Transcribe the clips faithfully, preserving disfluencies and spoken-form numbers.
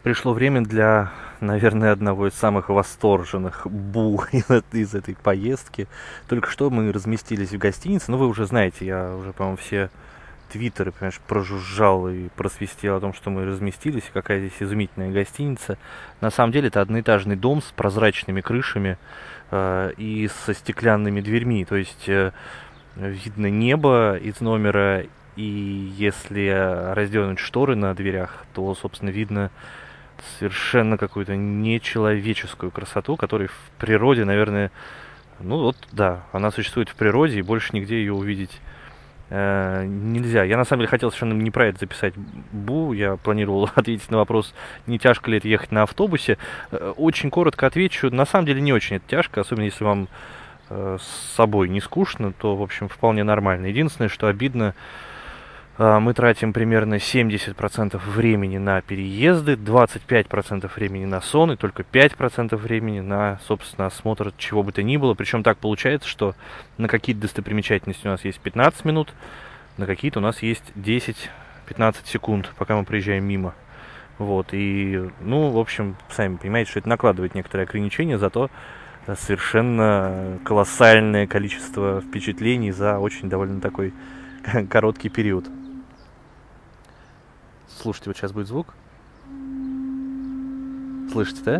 Пришло время для, наверное, одного из самых восторженных бу из, эт- из этой поездки. Только что мы разместились в гостинице. Ну, вы уже знаете, я уже, по-моему, все твиттеры, понимаешь, прожужжал и просвистел о том, что мы разместились, и какая здесь изумительная гостиница. На самом деле это одноэтажный дом с прозрачными крышами э, и со стеклянными дверьми. То есть э, видно небо из номера, и если раздернуть шторы на дверях, то, собственно, видно совершенно какую-то нечеловеческую красоту, которой в природе, наверное, ну вот, да, она существует в природе, и больше нигде ее увидеть э, нельзя. Я на самом деле хотел совершенно не про это записать бу, я планировал ответить на вопрос, не тяжко ли это ехать на автобусе. Э, Очень коротко отвечу, на самом деле не очень это тяжко, особенно если вам э, с собой не скучно, то, в общем, вполне нормально. Единственное, что обидно, а, мы тратим примерно семьдесят процентов времени на переезды, двадцать пять процентов времени на сон и только пять процентов времени на, собственно, осмотр чего бы то ни было. Причем так получается, что на какие-то достопримечательности у нас есть пятнадцать минут, на какие-то у нас есть десять-пятнадцать секунд, пока мы проезжаем мимо. Вот, и, ну, в общем, сами понимаете, что это накладывает некоторые ограничения, зато совершенно колоссальное количество впечатлений за очень довольно такой короткий период. Слушайте, вот сейчас будет звук. Слышите, да?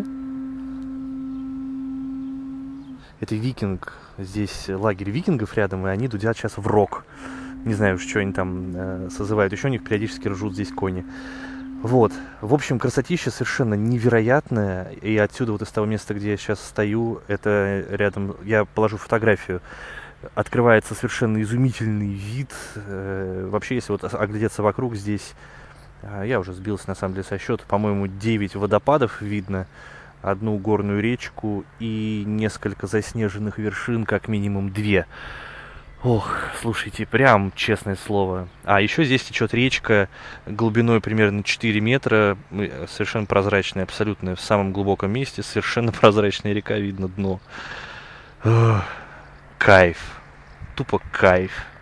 Это викинг. Здесь лагерь викингов рядом, и они дудят сейчас в рог. Не знаю, что они там э, созывают. Еще у них периодически ржут здесь кони. Вот. В общем, красотища совершенно невероятная. И отсюда, вот из того места, где я сейчас стою, это рядом, я положу фотографию, открывается совершенно изумительный вид. Э, вообще, если вот оглядеться вокруг, здесь, э, я уже сбился на самом деле со счета, по-моему, девять водопадов видно, одну горную речку и несколько заснеженных вершин, как минимум две. Ох, слушайте, прям честное слово. А еще здесь течет речка глубиной примерно четыре метра, м, совершенно прозрачная, абсолютно в самом глубоком месте, совершенно прозрачная река, видно дно. Ох, кайф, тупо кайф.